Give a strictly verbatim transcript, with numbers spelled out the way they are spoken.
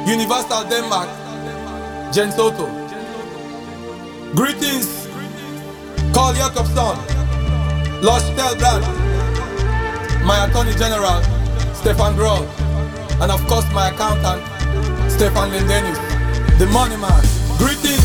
Universal Denmark, Jen Soto. Greetings, Carl Jakobson, Lars Stelbrand, my Attorney General, Stefan Grohl, and of course my accountant, Stefan Lindenis, the money man. Greetings.